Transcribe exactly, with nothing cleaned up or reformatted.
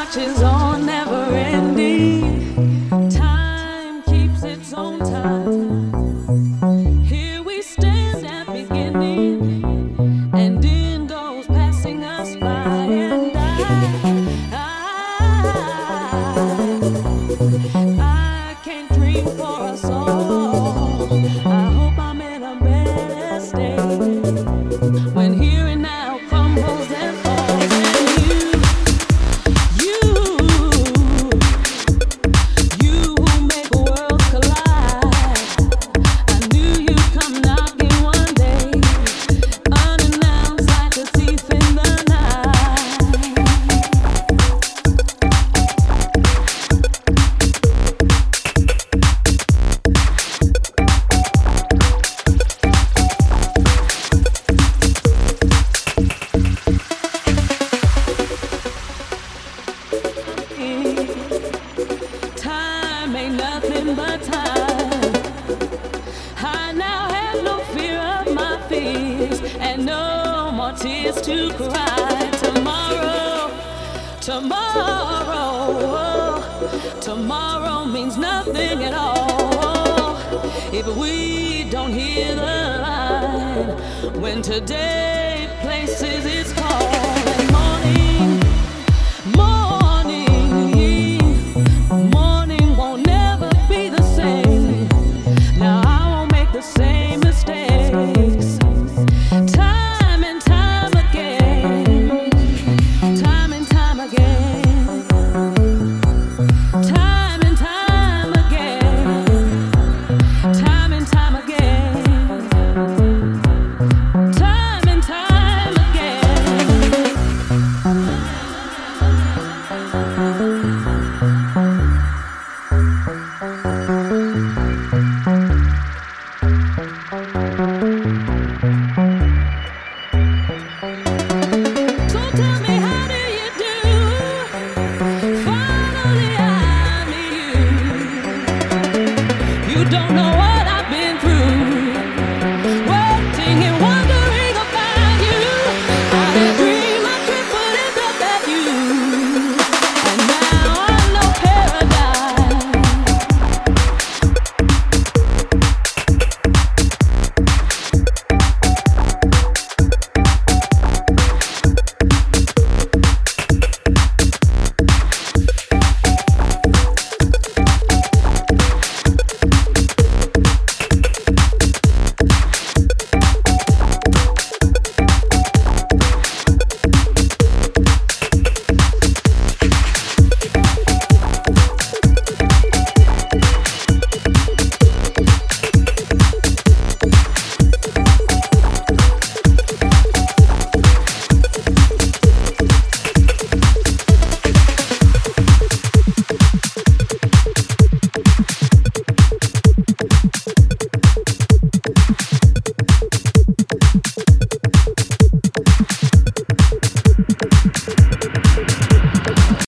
marches on, never ending. Time keeps its own time. Here we stand at beginning, and in goes passing us by. And I, I, I can't dream for us all. I hope I'm in a better state when here and now crumbles and falls. And you, you, you who make worlds collide. I knew you'd come knocking one day, unannounced like a thief in the night. Time ain't nothing but time. I now have no fear of my fears, and no more tears to cry. Tomorrow, tomorrow, tomorrow means nothing at all if we don't hear the line when today places its call.